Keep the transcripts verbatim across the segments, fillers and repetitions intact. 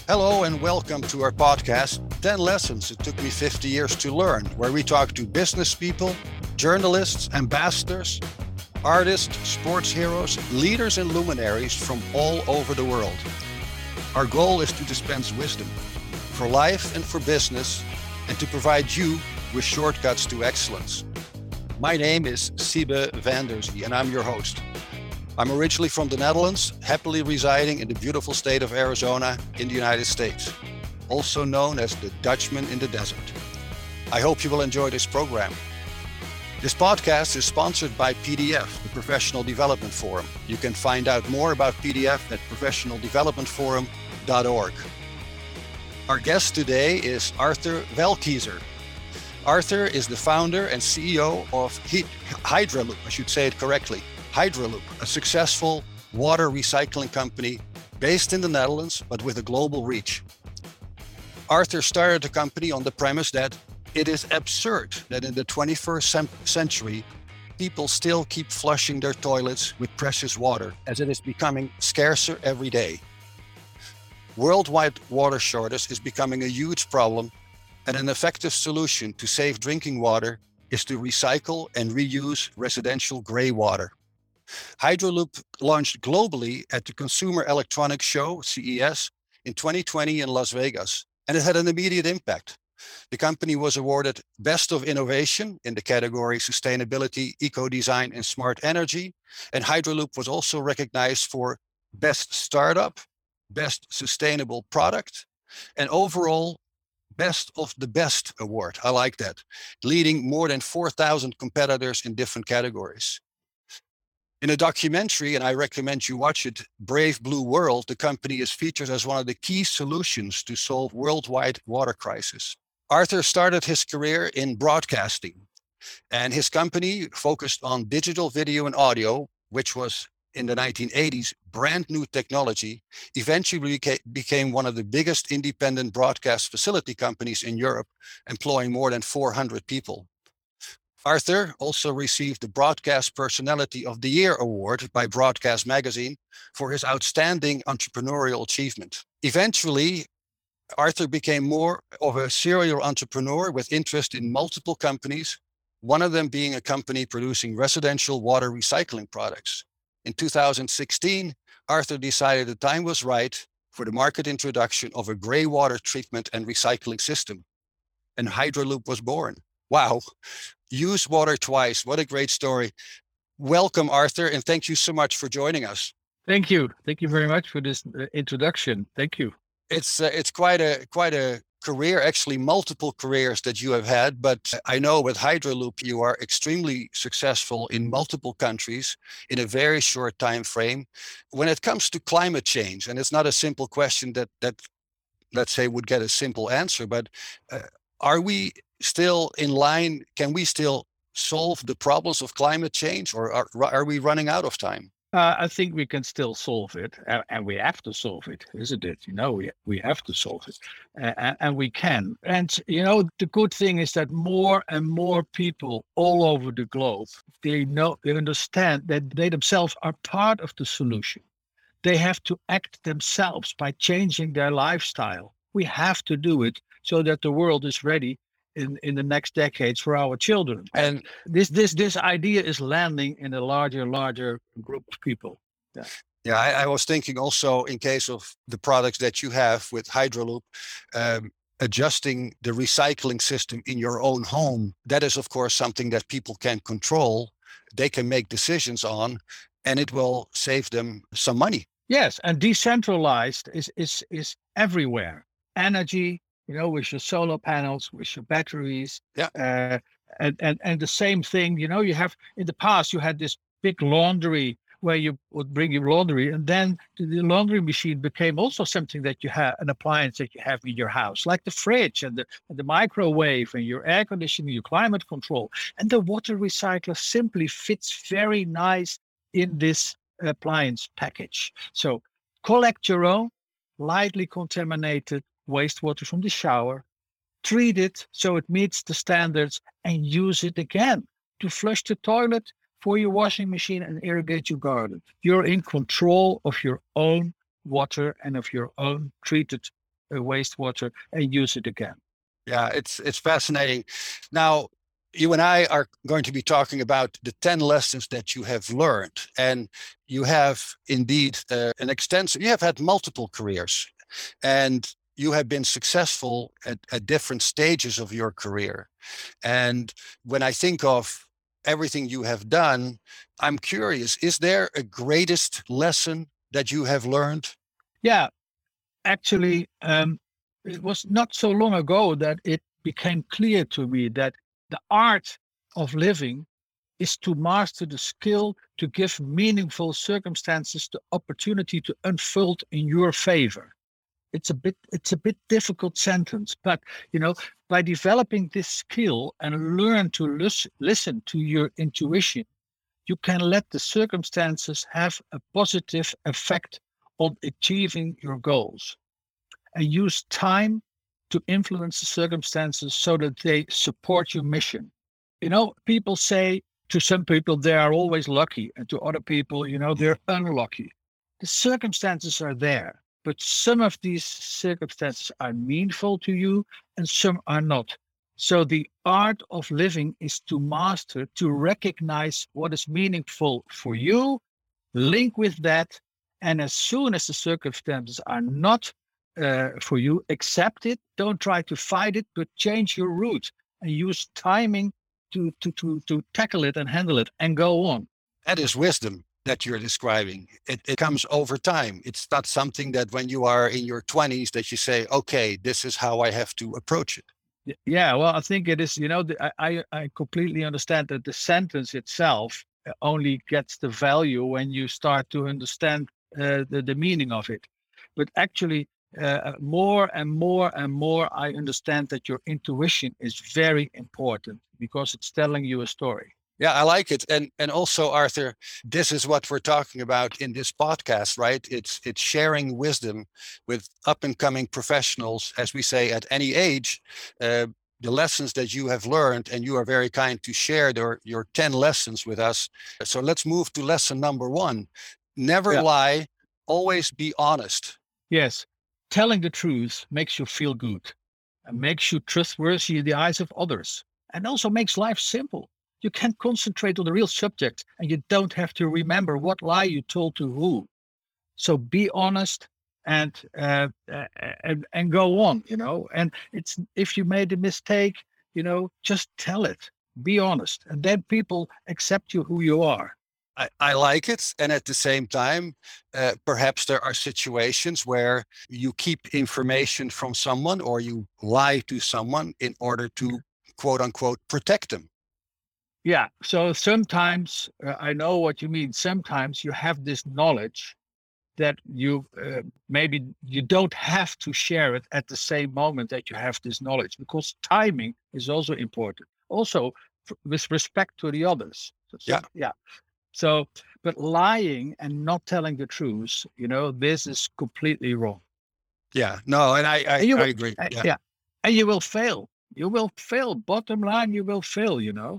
Hello and welcome to our podcast, ten Lessons It Took Me fifty Years to Learn, where we talk to business people, journalists, ambassadors, artists, sports heroes, leaders and luminaries from all over the world. Our goal is to dispense wisdom for life and for business and to provide you with shortcuts to excellence. My name is Siebe van der Zee and I'm your host. I'm originally from the Netherlands, happily residing in the beautiful state of Arizona in the United States, also known as the Dutchman in the desert. I hope you will enjoy this program. This podcast is sponsored by P D F, the Professional Development Forum. You can find out more about P D F at professional development forum dot org. Our guest today is Arthur Welkiezer. Arthur is the founder and C E O of Hydroloop, I should say it correctly. Hydroloop, a successful water recycling company based in the Netherlands, but with a global reach. Arthur started the company on the premise that it is absurd that in the twenty-first century, people still keep flushing their toilets with precious water, as it is becoming scarcer every day. Worldwide water shortage is becoming a huge problem, and an effective solution to save drinking water is to recycle and reuse residential gray water. Hydroloop launched globally at the Consumer Electronics Show, C E S, in twenty twenty in Las Vegas, and it had an immediate impact. The company was awarded Best of Innovation in the category Sustainability, Eco-Design, and Smart Energy, and Hydroloop was also recognized for Best Startup, Best Sustainable Product, and overall Best of the Best award. I like that, leading more than four thousand competitors in different categories. In a documentary, and I recommend you watch it, Brave Blue World, the company is featured as one of the key solutions to solve worldwide water crisis. Arthur started his career in broadcasting, and his company focused on digital video and audio, which was in the nineteen eighties, brand new technology, eventually became one of the biggest independent broadcast facility companies in Europe, employing more than four hundred people. Arthur also received the Broadcast Personality of the Year award by Broadcast Magazine for his outstanding entrepreneurial achievement. Eventually, Arthur became more of a serial entrepreneur with interest in multiple companies, one of them being a company producing residential water recycling products. In two thousand sixteen, Arthur decided the time was right for the market introduction of a gray water treatment and recycling system, and Hydroloop was born. Wow. Use water twice. What a great story. Welcome, Arthur, and thank you so much for joining us. Thank you. Thank you very much for this uh, introduction. Thank you. It's uh, it's quite a quite a career, actually multiple careers that you have had, but I know with Hydroloop you are extremely successful in multiple countries in a very short time frame. When it comes to climate change, and it's not a simple question that that let's say would get a simple answer, but uh, are we still in line? Can we still solve the problems of climate change, or are, are we running out of time? Uh, I think we can still solve it, and, and we have to solve it, isn't it? You know, we we have to solve it, uh, and we can. And you know, the good thing is that more and more people all over the globe, they know, they understand that they themselves are part of the solution. They have to act themselves by changing their lifestyle. We have to do it so that the world is ready in, in the next decades for our children. And this this this idea is landing in a larger, larger group of people. Yeah, yeah. I, I was thinking also in case of the products that you have with Hydroloop, um, adjusting the recycling system in your own home. That is, of course, something that people can control. They can make decisions on, and it will save them some money. Yes, and decentralized is is is everywhere. Energy, you know, with your solar panels, with your batteries. Yeah. Uh, and, and, and the same thing, you know, you have, in the past, you had this big laundry where you would bring your laundry, and then the laundry machine became also something that you have, an appliance that you have in your house, like the fridge and the, and the microwave and your air conditioning, your climate control. And the water recycler simply fits very nice in this appliance package. So collect your own lightly contaminated wastewater from the shower, treat it so it meets the standards, and use it again to flush the toilet, for your washing machine, and irrigate your garden. You're in control of your own water and of your own treated uh, wastewater and use it again. Yeah, it's it's fascinating. Now, you and I are going to be talking about the ten lessons that you have learned. And you have indeed uh, an extensive, you have had multiple careers, and you have been successful at, at different stages of your career. And when I think of everything you have done, I'm curious, is there a greatest lesson that you have learned? Yeah, actually, um, it was not so long ago that it became clear to me that the art of living is to master the skill to give meaningful circumstances the opportunity to unfold in your favor. It's a bit it's a bit difficult sentence, but you know, by developing this skill and learn to lis- listen to your intuition, you can let the circumstances have a positive effect on achieving your goals, and use time to influence the circumstances so that they support your mission. You know, people say, to some people they are always lucky, and to other people, you know, they're unlucky. The circumstances are there, but some of these circumstances are meaningful to you and some are not. So the art of living is to master, to recognize what is meaningful for you, link with that, and as soon as the circumstances are not uh, for you, accept it. Don't try to fight it, but change your route and use timing to to to to tackle it and handle it and go on. That is wisdom that you're describing. It, it comes over time. It's not something that when you are in your twenties that you say, okay, this is how I have to approach it. Y- Yeah, well, I think it is. You know, the, I I I completely understand that the sentence itself uh, only gets the value when you start to understand uh, the the meaning of it. But actually, uh, more and more and more, I understand that your intuition is very important because it's telling you a story. Yeah, I like it. And and also, Arthur, this is what we're talking about in this podcast, right? It's it's sharing wisdom with up and coming professionals, as we say, at any age. Uh, the lessons that you have learned, and you are very kind to share their, your ten lessons with us. So let's move to lesson number one. Never Yeah. lie, always be honest. Yes, telling the truth makes you feel good and makes you trustworthy in the eyes of others, and also makes life simple. You can concentrate on the real subject and you don't have to remember what lie you told to who. So be honest and uh, uh, and, and go on, you know. And it's if you made a mistake, you know, just tell it. Be honest, and then people accept you who you are. I, I like it. And at the same time, uh, perhaps there are situations where you keep information from someone or you lie to someone in order to, quote unquote, protect them. Yeah. So sometimes uh, I know what you mean. Sometimes you have this knowledge that you uh, maybe you don't have to share it at the same moment that you have this knowledge, because timing is also important. Also, f- with respect to the others. So, so- Yeah. yeah. So, but lying and not telling the truth, you know, this is completely wrong. Yeah. No, and I, I, And you I will, agree. uh, Yeah. yeah, and you will fail. You will fail. Bottom line, you will fail. You know.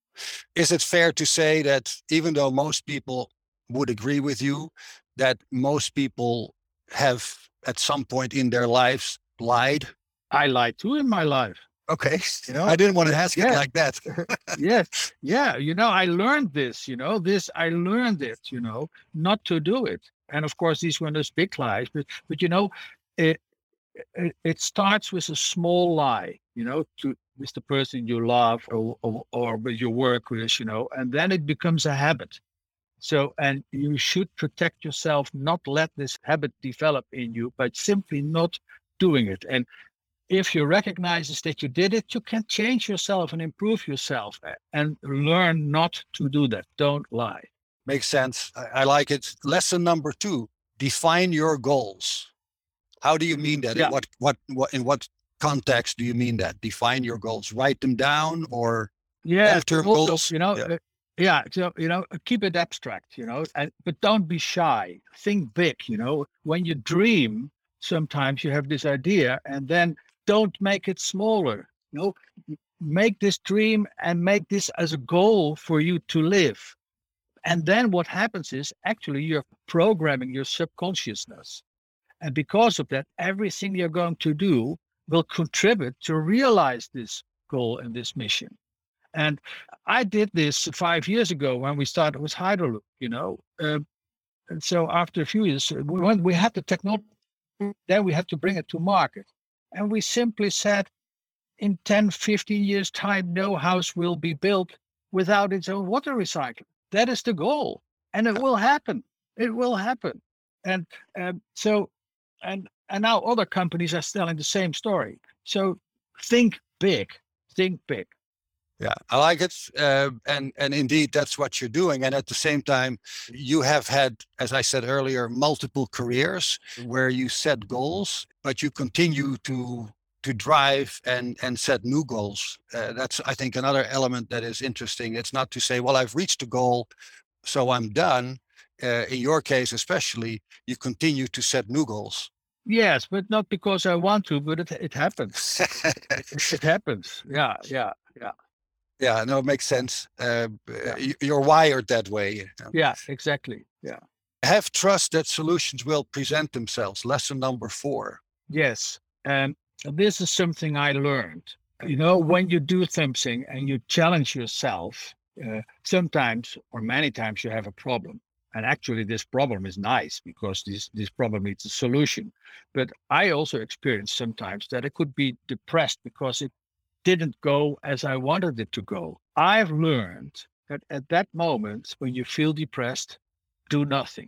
Is it fair to say that even though most people would agree with you, that most people have at some point in their lives lied? I lied too in my life. Okay. You know. I didn't want to ask it Yeah. like that. Yes, yeah, you know, I learned this, you know, this, I learned it, you know, not to do it. And of course, these were those big lies, but, but you know, it, it, it starts with a small lie, you know, to with the person you love or, or, or with your work with, you know, and then it becomes a habit. So, and you should protect yourself, not let this habit develop in you, but simply not doing it. And if you recognize that you did it, you can change yourself and improve yourself and learn not to do that. Don't lie. Makes sense. I, I like it. Lesson number two, define your goals. How do you mean that? Yeah. In what, what, what, in what context do you mean that? Define your goals, write them down, or Yeah. long-term Also, goals? you know, Yeah. uh, yeah. So, you know, keep it abstract, you know, and, but don't be shy. Think big, you know, when you dream, sometimes you have this idea and then don't make it smaller. You know, M- make this dream and make this as a goal for you to live. And then what happens is actually you're programming your subconsciousness. And because of that, everything you're going to do will contribute to realize this goal and this mission. And I did this five years ago when we started with Hydroloop, you know. Um, and so after a few years, we, when we had the technology, then we had to bring it to market. And we simply said, in ten, fifteen years' time, no house will be built without its own water recycler. That is the goal. And it will happen. It will happen. And um, so, and and now other companies are telling the same story. So think big, think big. Yeah, I like it. Uh, and, and indeed, that's what you're doing. And at the same time, you have had, as I said earlier, multiple careers where you set goals, but you continue to to drive and, and set new goals. Uh, that's, I think, another element that is interesting. It's not to say, well, I've reached a goal, so I'm done. Uh, in your case, especially, you continue to set new goals. Yes, but not because I want to, but it, it happens. it, it happens. Yeah, yeah, yeah. Yeah, no, it makes sense. Uh, Yeah. You're wired that way. Yeah, exactly. Yeah. Have trust that solutions will present themselves. Lesson number four. Yes. And this is something I learned. You know, when you do something and you challenge yourself, uh, sometimes or many times you have a problem. And actually, this problem is nice because this, this problem needs a solution. But I also experienced sometimes that I could be depressed because it didn't go as I wanted it to go. I've learned that at that moment, when you feel depressed, do nothing.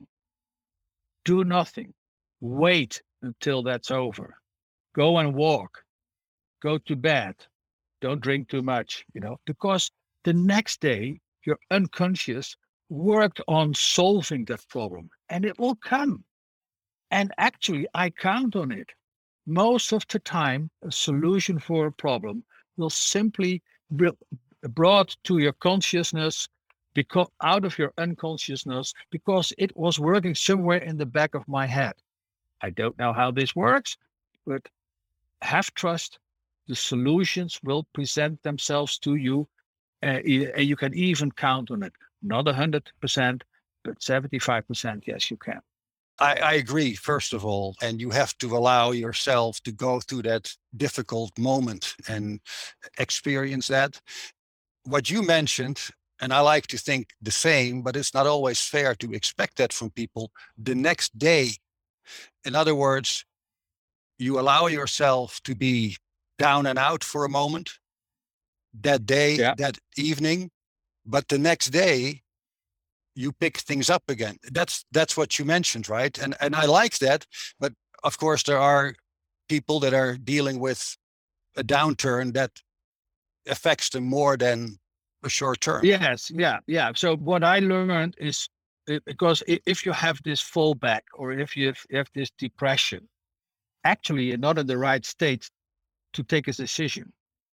Do nothing. Wait until that's over. Go and walk. Go to bed. Don't drink too much, you know, because the next day, your unconscious worked on solving that problem and it will come. And actually, I count on it. Most of the time, a solution for a problem will simply be brought to your consciousness, because out of your unconsciousness, because it was working somewhere in the back of my head. I don't know how this works, but have trust. The solutions will present themselves to you, uh, and you can even count on it. Not one hundred percent, but seventy-five percent, yes, you can. I, I agree, first of all, and you have to allow yourself to go through that difficult moment and experience that. What you mentioned, and I like to think the same, but it's not always fair to expect that from people, the next day. In other words, you allow yourself to be down and out for a moment, that day, Yeah. that evening, but the next day, you pick things up again. That's that's what you mentioned, right? And and I like that. But of course, there are people that are dealing with a downturn that affects them more than a short term. Yes, yeah, yeah. So what I learned is uh, because i- if you have this fallback or if you have, you have this depression, actually you're not in the right state to take a decision.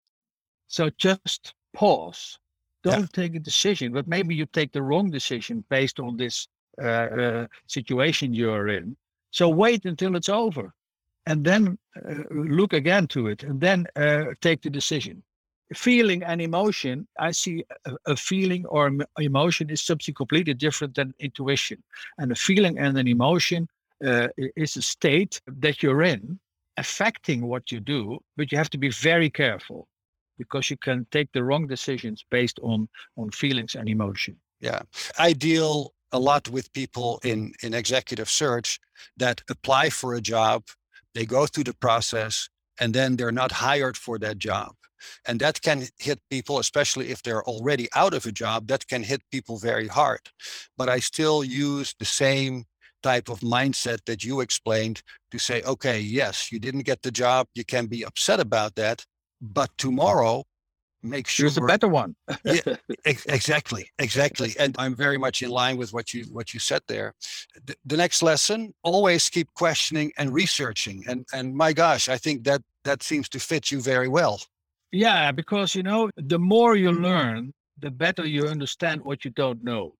So just pause. Yeah. Don't take a decision, but maybe you take the wrong decision based on this uh, uh, situation you're in. So wait until it's over and then uh, look again to it and then uh, take the decision. Feeling and emotion, I see a, a feeling or em- emotion is something completely different than intuition. And a feeling and an emotion uh, i- is a state that you're in affecting what you do, but you have to be very careful because you can take the wrong decisions based on on feelings and emotion. Yeah. I deal a lot with people in, in executive search that apply for a job, they go through the process, and then they're not hired for that job. And that can hit people, especially if they're already out of a job, that can hit people very hard. But I still use the same type of mindset that you explained to say, okay, yes, you didn't get the job. You can be upset about that, but tomorrow, make sure. Here's a better one. Yeah, ex- exactly, exactly. And I'm very much in line with what you what you said there. The, the next lesson: always keep questioning and researching. And and my gosh, I think that that seems to fit you very well. Yeah, because you know, the more you learn, the better you understand what you don't know.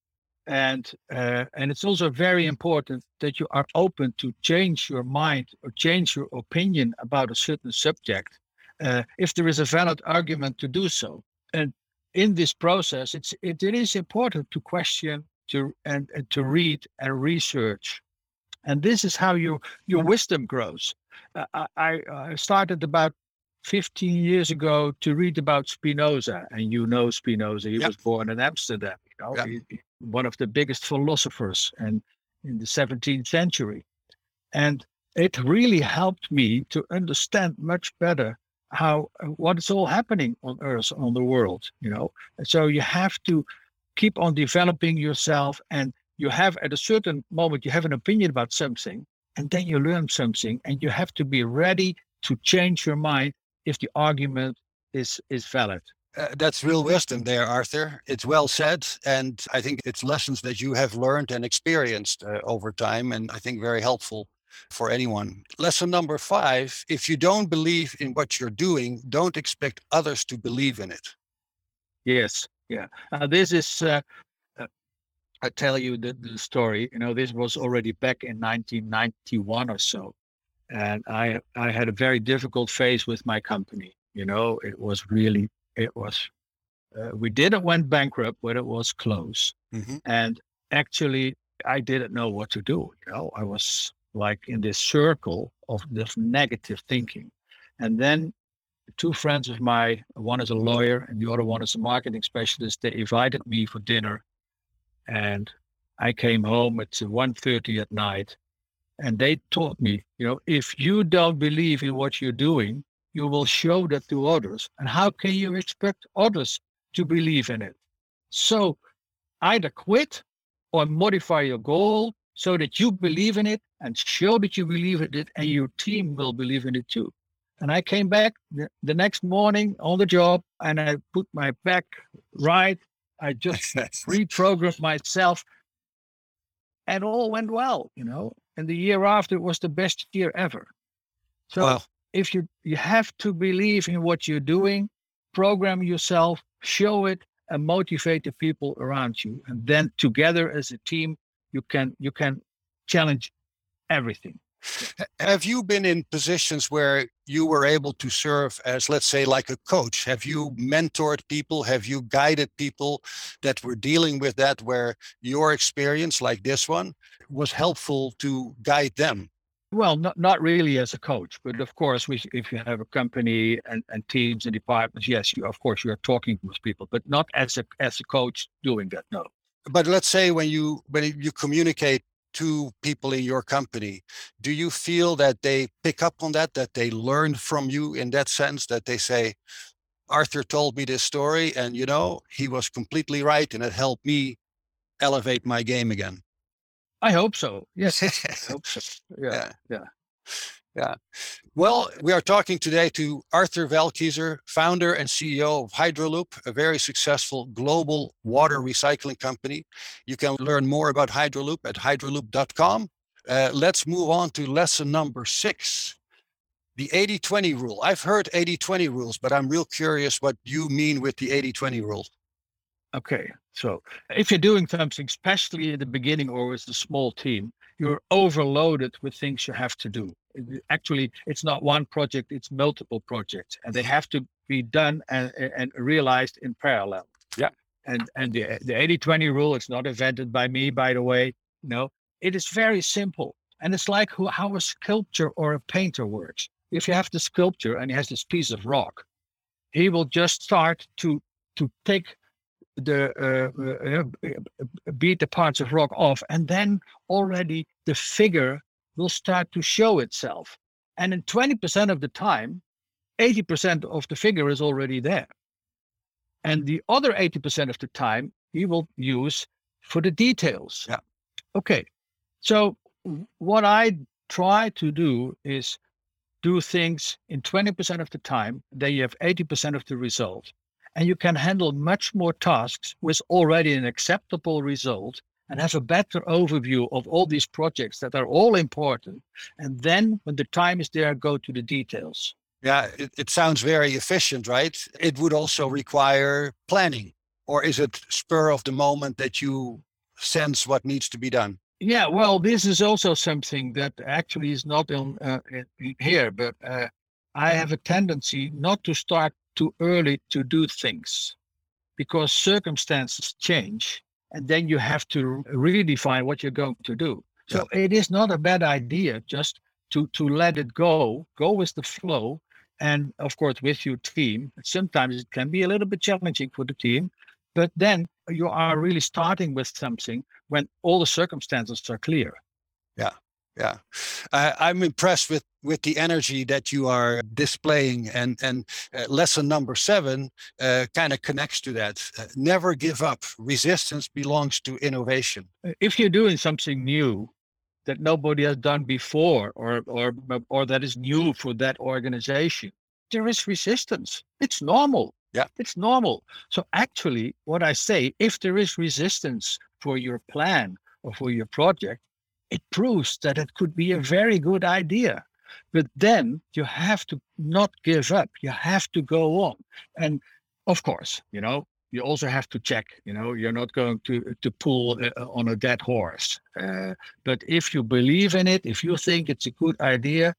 And uh, and it's also very important that you are open to change your mind or change your opinion about a certain subject uh, if there is a valid argument to do so. And in this process, it's it, it is important to question to and, and to read and research And this is how your your wisdom grows. Uh, I, I I started about fifteen years ago to read about Spinoza, and you know Spinoza. He Yeah, was born in Amsterdam. You know, yeah. he, he- one of the biggest philosophers, and in the seventeenth century. And it really helped me to understand much better how uh, what is all happening on Earth, on the world. You know, and so you have to keep on developing yourself, and you have at a certain moment you have an opinion about something, and then you learn something, and you have to be ready to change your mind if the argument is is valid. Uh, that's real wisdom there, Arthur. It's well said. And I think it's lessons that you have learned and experienced uh, over time. And I think very helpful for anyone. Lesson number five, if you don't believe in what you're doing, don't expect others to believe in it. Yes, yeah. Uh, this is uh, uh, I tell you the, the story. You know, this was already back in nineteen ninety-one or so, and I I had a very difficult phase with my company. You know, it was really it was uh, we didn't went bankrupt, but it was close. Mm-hmm. And actually, I didn't know what to do. You know, I was like in this circle of this negative thinking, and then two friends of mine, one is a lawyer and the other one is a marketing specialist. They invited me for dinner, and I came home at one thirty at night, and they taught me, you know, if you don't believe in what you're doing, you will show that to others. And how can you expect others to believe in it? So either quit or modify your goal so that you believe in it and show that you believe in it, and your team will believe in it too. And I came back the, the next morning on the job, and I put my back right. I just reprogrammed myself, and all went well, you know. And the year after was the best year ever. So Wow. if you you have to believe in what you're doing, program yourself, show it, and motivate the people around you. And then together as a team, you can you can challenge everything. Have you been in positions where you were able to serve as, let's say, like a coach? Have you mentored people? Have you guided people that were dealing with that, where your experience, like this one, was helpful to guide them? Well, not not really as a coach, but of course, we, if you have a company and, and teams and departments, yes, you of course you are talking with people, but not as a as a coach doing that. No. But let's say when you when you communicate to people in your company, do you feel that they pick up on that, that they learn from you in that sense, that they say, Arthur told me this story and, you know, he was completely right and it helped me elevate my game again? I hope so. Yes, I hope so. Yeah, Yeah. yeah. Yeah. Well, we are talking today to Arthur Welkiezer, founder and C E O of Hydroloop, a very successful global water recycling company. You can learn more about Hydroloop at hydroloop dot com. Uh, let's move on to lesson number six, the eighty twenty rule. I've heard eighty twenty rules, but I'm real curious what you mean with the eighty twenty rule. Okay. So if you're doing something, especially in the beginning or with a small team, you're overloaded with things you have to do. Actually, it's not one project, it's multiple projects, and they have to be done and, and realized in parallel. Yeah. And and the the eighty twenty rule, it's not invented by me, by the way. No, it is very simple. And it's like who, how a sculptor or a painter works. If you have the sculptor and he has this piece of rock, he will just start to to take the uh, uh, beat the parts of rock off, and then already the figure will start to show itself. And in twenty percent of the time, eighty percent of the figure is already there. And the other eighty percent of the time, he will use for the details. Yeah. Okay. So what I try to do is do things in twenty percent of the time, then you have eighty percent of the result. And you can handle much more tasks with already an acceptable result and have a better overview of all these projects that are all important. And then when the time is there, go to the details. Yeah, it, it sounds very efficient, right? It would also require planning, or is it spur of the moment that you sense what needs to be done? Yeah, well, this is also something that actually is not in, uh, in, in here, but uh, I have a tendency not to start too early to do things, because circumstances change, and then you have to redefine what you're going to do. Yeah. So it is not a bad idea just to to let it go, go with the flow, and of course with your team. Sometimes it can be a little bit challenging for the team, but then you are really starting with something when all the circumstances are clear. Yeah, yeah. Uh, I'm impressed with with the energy that you are displaying, and and uh, lesson number seven uh, kind of connects to that. Uh, never give up. Resistance belongs to innovation. Uh, If you're doing something new that nobody has done before, or or or that is new for that organization, there is resistance. It's normal. Yeah, It's normal. So actually, what I say, if there is resistance for your plan or for your project, it proves that it could be a very good idea. But then you have to not give up. You have to go on. And of course, you know, you also have to check, you know, you're not going to to pull uh, on a dead horse. Uh, but if you believe in it, if you think it's a good idea,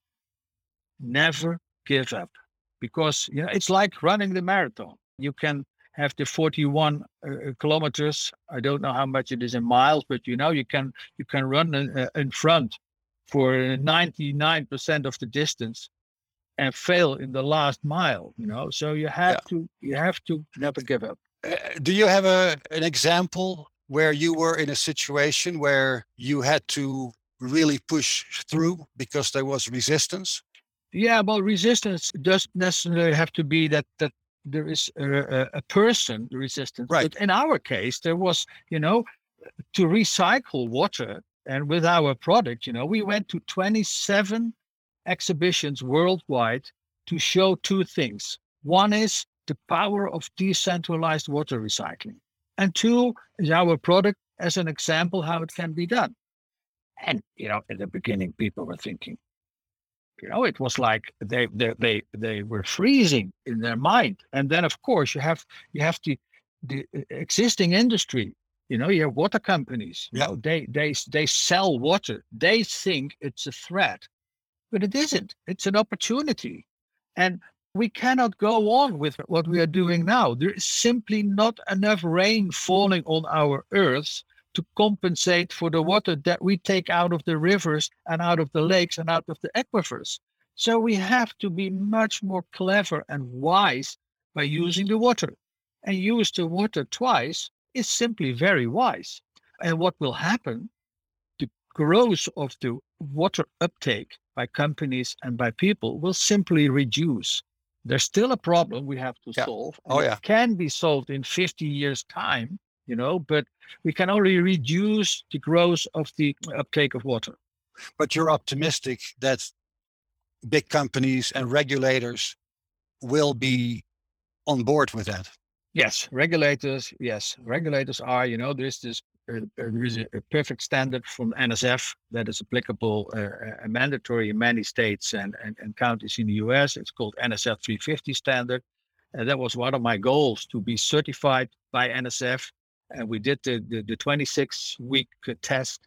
never give up, because you know it's like running the marathon. You can have the forty-one uh, kilometers. I don't know how much it is in miles, but you know you can you can run in, uh, in front for ninety-nine percent of the distance and fail in the last mile. You know, so you have yeah. to you have to never give up. Uh, do you have a an example where you were in a situation where you had to really push through because there was resistance? Yeah, well, resistance doesn't necessarily have to be that that there is a, a, a person resistance, Right. but in our case, there was, you know, to recycle water. And with our product, you know, we went to twenty-seven exhibitions worldwide to show two things. One is the power of decentralized water recycling, and two is our product as an example how it can be done. And you know, in the beginning, people were thinking, you know, it was like they they they they were freezing in their mind. And then, of course, you have you have the the uh, existing industry. You know, you have water companies. You Yeah. know, they they they sell water. They think it's a threat, but it isn't. It's an opportunity, and we cannot go on with what we are doing now. There is simply not enough rain falling on our earth to compensate for the water that we take out of the rivers and out of the lakes and out of the aquifers. So we have to be much more clever and wise by using the water. And use the water twice is simply very wise. And what will happen? The growth of the water uptake by companies and by people will simply reduce. There's still a problem we have to Yeah. solve. Oh, and yeah. It can be solved in fifty years' time, you know, but we can only reduce the growth of the uptake of water. But you're optimistic that big companies and regulators will be on board with that. Yes, regulators. Yes, regulators are. You know, there's this. Uh, uh, there is a, a perfect standard from N S F that is applicable, uh, uh, mandatory in many states and, and, and counties in the U S. It's called N S F three fifty standard, and that was one of my goals to be certified by N S F. And we did the the, the twenty-six week test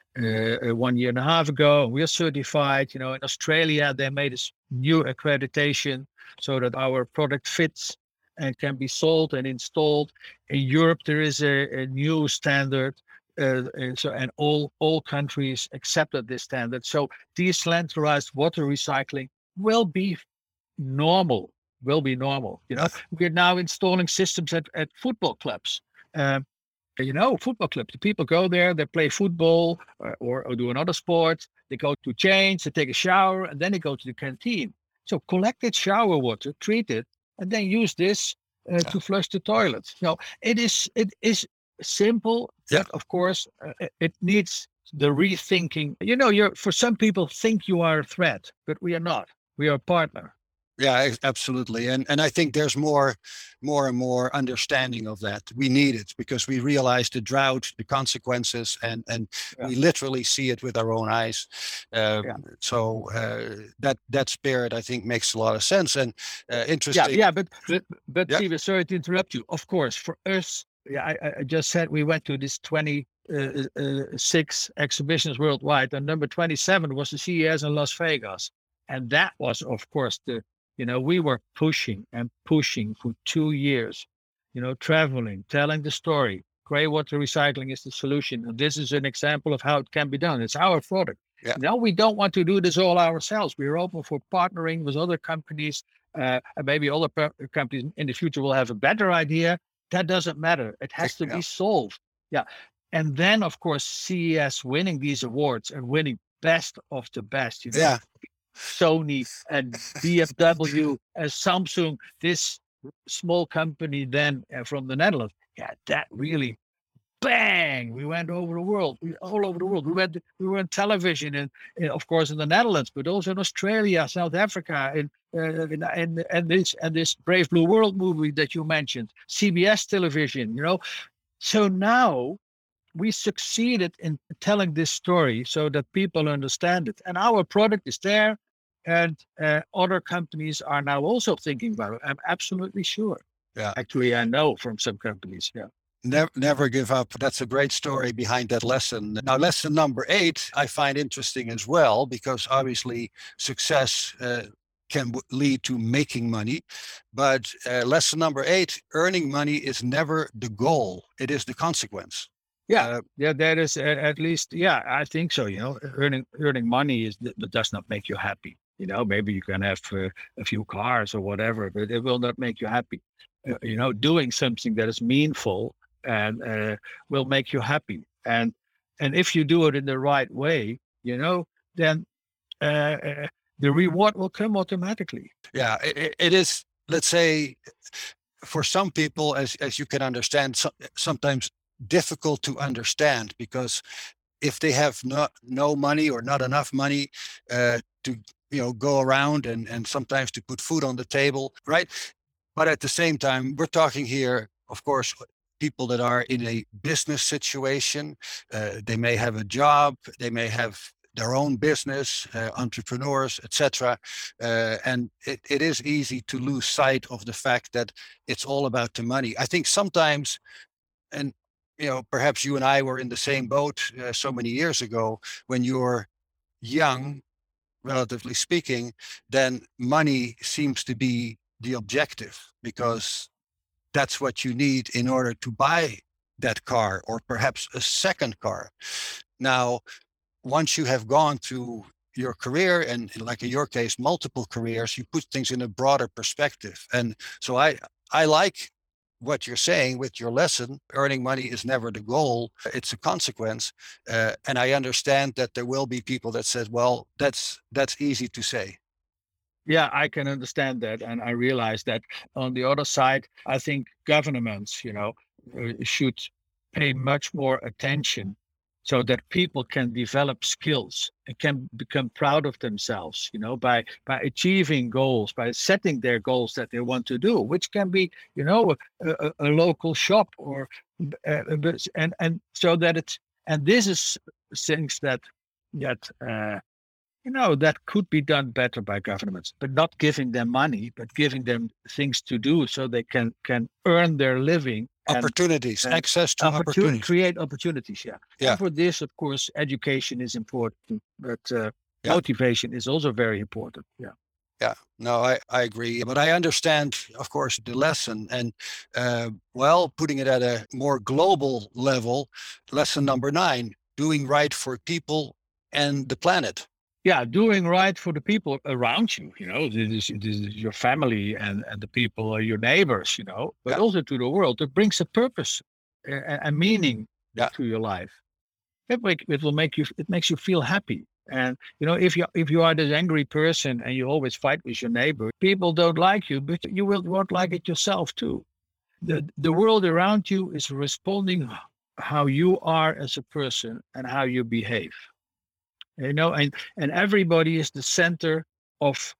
uh, uh, one year and a half ago. We are certified. You know, in Australia they made a new accreditation so that our product fits and can be sold and installed. In Europe, there is a, a new standard, uh, and so and all all countries accepted this standard. So decentralized water recycling will be normal. Will be normal. You know, we're now installing systems at at football clubs. Um, you know, football clubs. The people go there, they play football or, or, or do another sport. They go to change, they take a shower, and then they go to the canteen. So collected shower water, treat it, and then use this uh, to flush the toilet. You know, it is it is simple, Yeah. but of course, uh, it- it needs the rethinking. You know, you're for some people think you are a threat, but we are not. We are a partner. Yeah, ex- absolutely. And and I think there's more more and more understanding of that. We need it because we realize the drought, the consequences, and and Yeah. we literally see it with our own eyes. Uh, Yeah. So uh, that that spirit, I think, makes a lot of sense and uh, Yeah, interesting. yeah, but but, but Yeah. Steven, sorry to interrupt you. Of course, for us, yeah, I, I- I just said we went to this twenty-six exhibitions worldwide, and number twenty-seven was the C E S in Las Vegas, and that was, of course, the you know we were pushing and pushing for two years, you know, traveling, telling the story, Gray water recycling is the solution. And this is an example of how it can be done. It's our product. Yeah. Now we don't want to do this all ourselves. We're open for partnering with other companies, uh, and maybe other per- companies in the future will have a better idea. That doesn't matter. It has to Yeah. be solved. Yeah. And then, of course, C E S winning these awards and winning best of the best, you know, Yeah. Sony and B M W and Samsung, this small company then uh, from the Netherlands. Yeah, that really bang, we went over the world, we, all over the world. We went, we were on television, and, and of course in the Netherlands, but also in Australia, South Africa, and uh, and, and and this and this Brave Blue World movie that you mentioned, C B S television, you know. So now we succeeded in telling this story so that people understand it, and our product is there, and uh, other companies are now also thinking about it. I'm absolutely sure. Yeah. Actually, I know from some companies. Yeah. Never, never give up. That's a great story behind that lesson. Now, lesson number eight, I find interesting as well, because obviously success uh, can w- lead to making money. But uh, lesson number eight, earning money is never the goal. It is the consequence. Yeah, Uh, yeah, that is uh, at least, yeah, I think so. You know, earning earning money is that does not make you happy. You know, maybe you can have uh, a few cars or whatever, but it will not make you happy. Uh, you know, doing something that is meaningful and uh, will make you happy. And and if you do it in the right way, you know, then uh, uh, the reward will come automatically. yeah, it, it is, let's say, for some people, as, as you can understand, so, sometimes difficult to understand, because if they have not no money or not enough money uh, to you know go around and and sometimes to put food on the table, right? But at the same time, we're talking here, of course, people that are in a business situation. Uh, they may have a job, they may have their own business, uh, entrepreneurs, et cetera. Uh, and it, it is easy to lose sight of the fact that it's all about the money. I think sometimes, and you know, perhaps you and I were in the same boat uh, so many years ago, when you're young, relatively speaking, then money seems to be the objective, because that's what you need in order to buy that car, or perhaps a second car. Now, once you have gone through your career, and like in your case, multiple careers, you put things in a broader perspective. And so I, I like what you're saying with your lesson. Earning money is never the goal, it's a consequence. Uh, and I understand that there will be people that says, well, that's that's easy to say. Yeah, I can understand that, and I realize that. On the other side, I think governments, you know, uh, should pay much more attention so that people can develop skills and can become proud of themselves, you know, by by achieving goals, by setting their goals that they want to do, which can be, you know, a, a, a local shop, or uh, and and so that it's, and this is things that that. Uh, you know, that could be done better by governments, but not giving them money, but giving them things to do so they can can earn their living. Opportunities, and, access to opportun- opportunities. create opportunities. Yeah. Yeah. And for this, of course, education is important, but uh, Yeah. motivation is also very important. Yeah. Yeah, no, I, I agree. But I understand, of course, the lesson. And uh, well, putting it at a more global level, lesson number nine, doing right for people and the planet. Yeah, doing right for the people around you, you know, this is, this is your family, and, and the people are your neighbors, you know, but Yeah. also to the world. It brings a purpose, a, a meaning Yeah. to your life. It, make, it will make you, it makes you feel happy. And, you know, if you if you are this angry person and you always fight with your neighbor, people don't like you, but you will won't like it yourself too. The, the world around you is responding how you are as a person and how you behave. You know, and, and everybody is the center of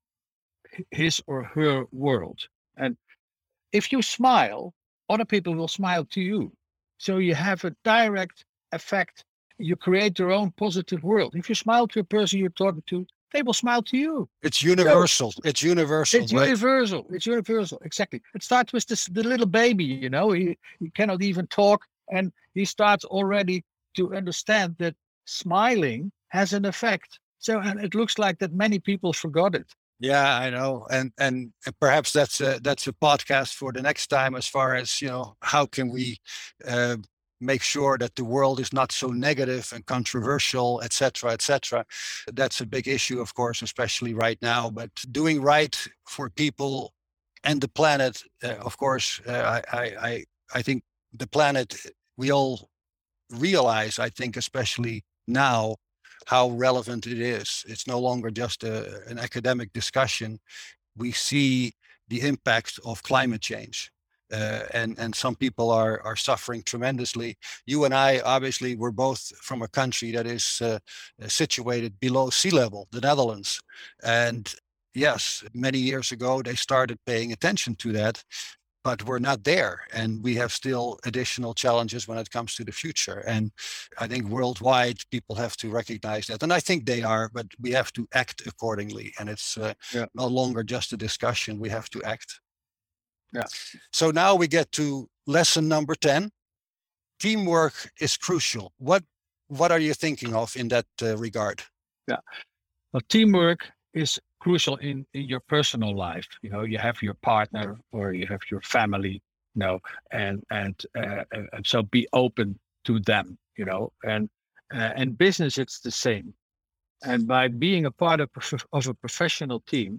his or her world. And if you smile, other people will smile to you. So you have a direct effect. You create your own positive world. If you smile to a person you're talking to, they will smile to you. It's universal. So, it's universal. It's right? universal. It's universal. Exactly. It starts with this, the little baby, you know, he, he cannot even talk. And he starts already to understand that smiling has an effect. So, and it looks like that many people forgot it. Yeah, I know, and and perhaps that's a that's a podcast for the next time. As far as you know, how can we uh, make sure that the world is not so negative and controversial, et cetera, et cetera. That's a big issue, of course, especially right now. But doing right for people and the planet, uh, of course, uh, I, I, I think the planet, we all realize, I think, especially now, how relevant it is. It's no longer just a, an academic discussion. We see the impact of climate change. Uh, and and some people are are suffering tremendously. You and I, obviously, we're both from a country that is uh, situated below sea level, the Netherlands. And yes, many years ago they started paying attention to that, but we're not there, and we have still additional challenges when it comes to the future. And I think worldwide people have to recognize that, and I think they are, but we have to act accordingly. And it's uh, yeah. no longer just a discussion; we have to act. Yeah. So now we get to lesson number ten. Teamwork is crucial. What what are you thinking of in that uh, regard? Yeah, well, teamwork is crucial in, in your personal life. You know, you have your partner or you have your family, you know, and and uh, and so be open to them, you know, and uh, and business, it's the same. And by being a part of, of a professional team,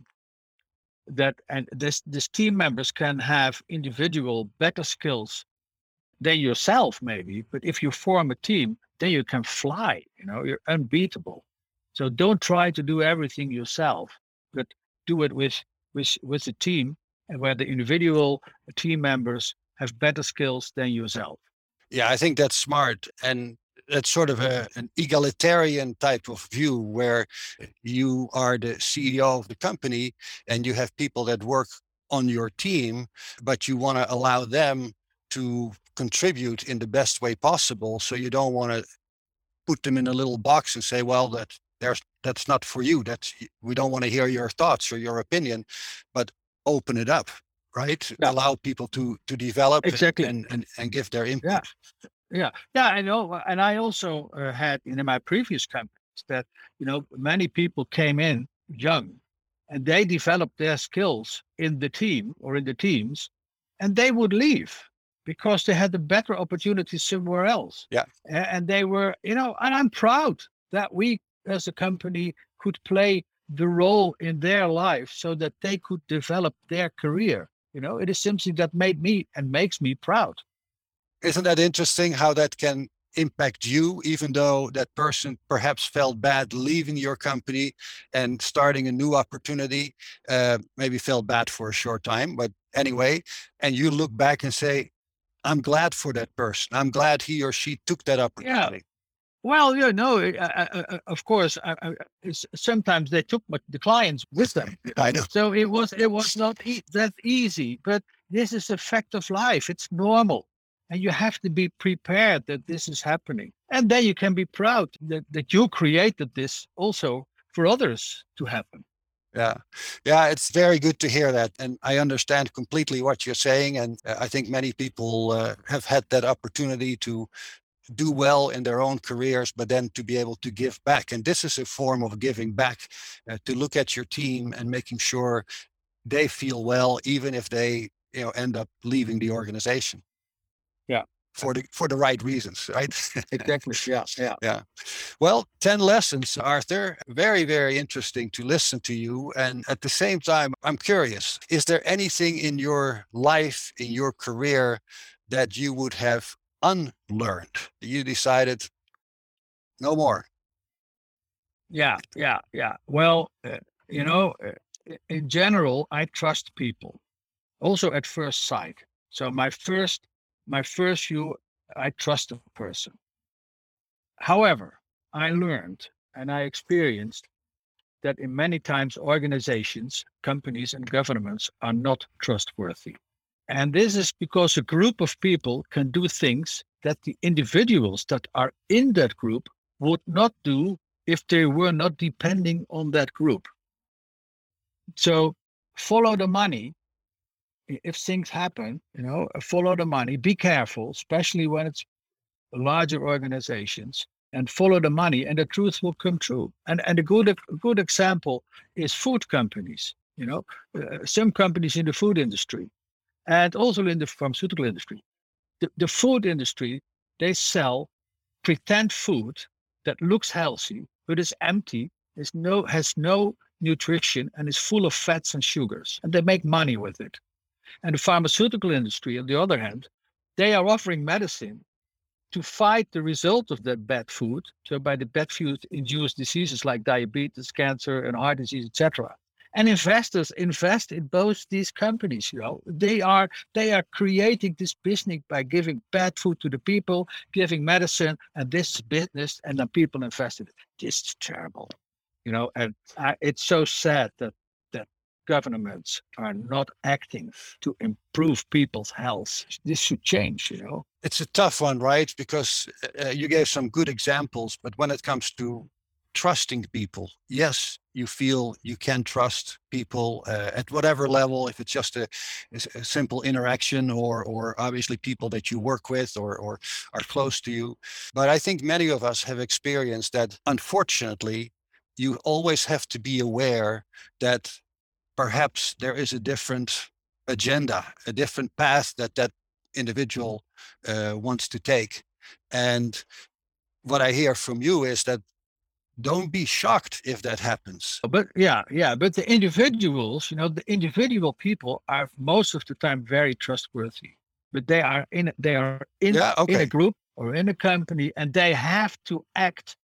that and this this team members can have individual better skills than yourself, maybe, but if you form a team, then you can fly, you know, you're unbeatable. So don't try to do everything yourself, but do it with with with a team, and where the individual team members have better skills than yourself. Yeah, I think that's smart. And that's sort of a, an egalitarian type of view, where you are the C E O of the company and you have people that work on your team, but you want to allow them to contribute in the best way possible. So you don't want to put them in a little box and say, well, that there's that's not for you. That's we don't want to hear your thoughts or your opinion, but open it up, right? Yeah. Allow people to to develop exactly. and, and and give their input. Yeah. Yeah, yeah, I know, and I also uh, had in my previous companies that, you know, many people came in young, and they developed their skills in the team or in the teams, and they would leave because they had a better opportunity somewhere else. Yeah, and they were, you know, and I'm proud that we as a company could play the role in their life so that they could develop their career. You know, it is something that made me and makes me proud. Isn't that interesting how that can impact you, even though that person perhaps felt bad leaving your company and starting a new opportunity, uh, maybe felt bad for a short time, but anyway, and you look back and say, I'm glad for that person. I'm glad he or she took that opportunity. Yeah. Well, you know, I, I, I, of course, I, I, sometimes they took the clients with them. I know. So it was it was not e- that easy, but this is a fact of life. It's normal. And you have to be prepared that this is happening. And then you can be proud that, that you created this also for others to happen. Yeah. Yeah, it's very good to hear that. And I understand completely what you're saying. And I think many people uh, have had that opportunity to do well in their own careers, but then to be able to give back. And this is a form of giving back, uh, to look at your team and making sure they feel well, even if they, you know, end up leaving the organization. Yeah. For the for the right reasons, right? Exactly. Yeah. Yeah. Yeah. Well, ten lessons, Arthur. Very, very interesting to listen to you. And at the same time, I'm curious, is there anything in your life, in your career, that you would have unlearned? You decided no more. Yeah. Yeah. Yeah. Well, uh, you know, uh, in general, I trust people also at first sight. So my first My first view, I trust a person. However, I learned and I experienced that in many times organizations, companies, and governments are not trustworthy. And this is because a group of people can do things that the individuals that are in that group would not do if they were not depending on that group. So follow the money. If things happen, you know, follow the money, be careful, especially when it's larger organizations, and follow the money and the truth will come true. And and a good, a good example is food companies, you know, uh, some companies in the food industry and also in the pharmaceutical industry. The, the food industry, They sell pretend food that looks healthy, but is empty, is no, has no nutrition, and is full of fats and sugars. And they make money with it. And the pharmaceutical industry, on the other hand, they are offering medicine to fight the result of that bad food. So by the bad food induced diseases like diabetes, cancer, and heart disease, et cetera. And investors invest in both these companies. You know, they are they are creating this business by giving bad food to the people, giving medicine, and this business, and then people invest in it. This is terrible. You know, and I, it's so sad that that governments are not acting to improve people's health. This should change. You know, it's a tough one, right? Because uh, you gave some good examples, but when it comes to trusting people, yes, you feel you can trust people uh, at whatever level, if it's just a, a simple interaction or or obviously people that you work with or, or are close to you. But I think many of us have experienced that, unfortunately, you always have to be aware that perhaps there is a different agenda, a different path that that individual uh, wants to take. And what I hear from you is that don't be shocked if that happens. But yeah, yeah. But the individuals, you know, the individual people are most of the time very trustworthy. But they are in they are in, yeah, okay. in a group or in a company, and they have to act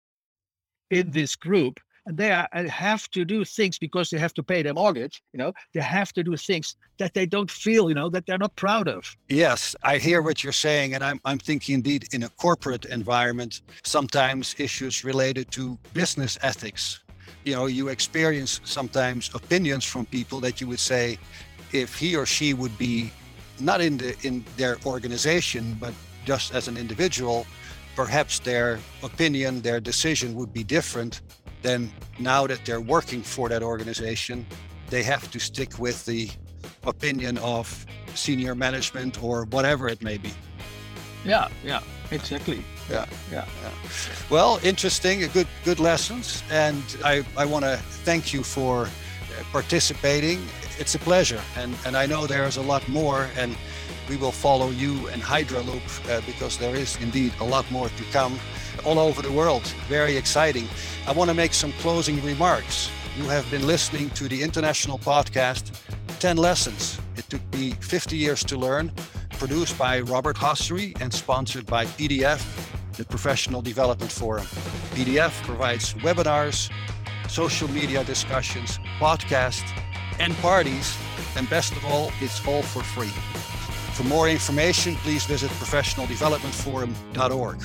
in this group. And they are, have to do things because they have to pay their mortgage. You know, they have to do things that they don't feel, you know, that they're not proud of. Yes, I hear what you're saying. And I'm, I'm thinking indeed in a corporate environment, sometimes issues related to business ethics. You know, you experience sometimes opinions from people that you would say, if he or she would be not in the in their organization, but just as an individual, perhaps their opinion, their decision would be different. Then now that they're working for that organization, they have to stick with the opinion of senior management or whatever it may be. Yeah, yeah, exactly. Yeah, yeah. yeah. Well, interesting, good, good lessons, and I, I want to thank you for participating. It's a pleasure, and and I know there's a lot more, and we will follow you and Hydraloop uh, because there is indeed a lot more to come all over the world. Very exciting. I want to make some closing remarks. You have been listening to the international podcast, ten lessons. It took me fifty years to learn, produced by Robert Hossery and sponsored by P D F, the Professional Development Forum. P D F provides webinars, social media discussions, podcasts, and parties. And best of all, it's all for free. For more information, please visit professional development forum dot org.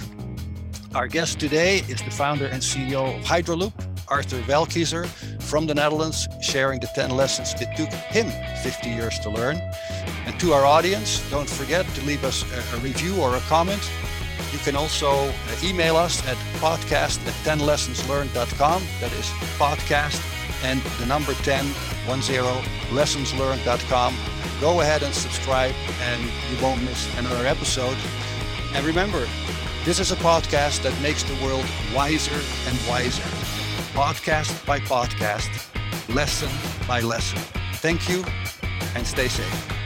Our guest today is the founder and C E O of Hydraloop, Arthur Welkiezer from the Netherlands, sharing the ten lessons it took him fifty years to learn. And to our audience, don't forget to leave us a, a review or a comment. You can also uh, email us at podcast at ten lessons learned dot com. That is podcast and the number ten, one zero, lessons learned dot com. Go ahead and subscribe and you won't miss another episode. And remember, this is a podcast that makes the world wiser and wiser. Podcast by podcast, lesson by lesson. Thank you and stay safe.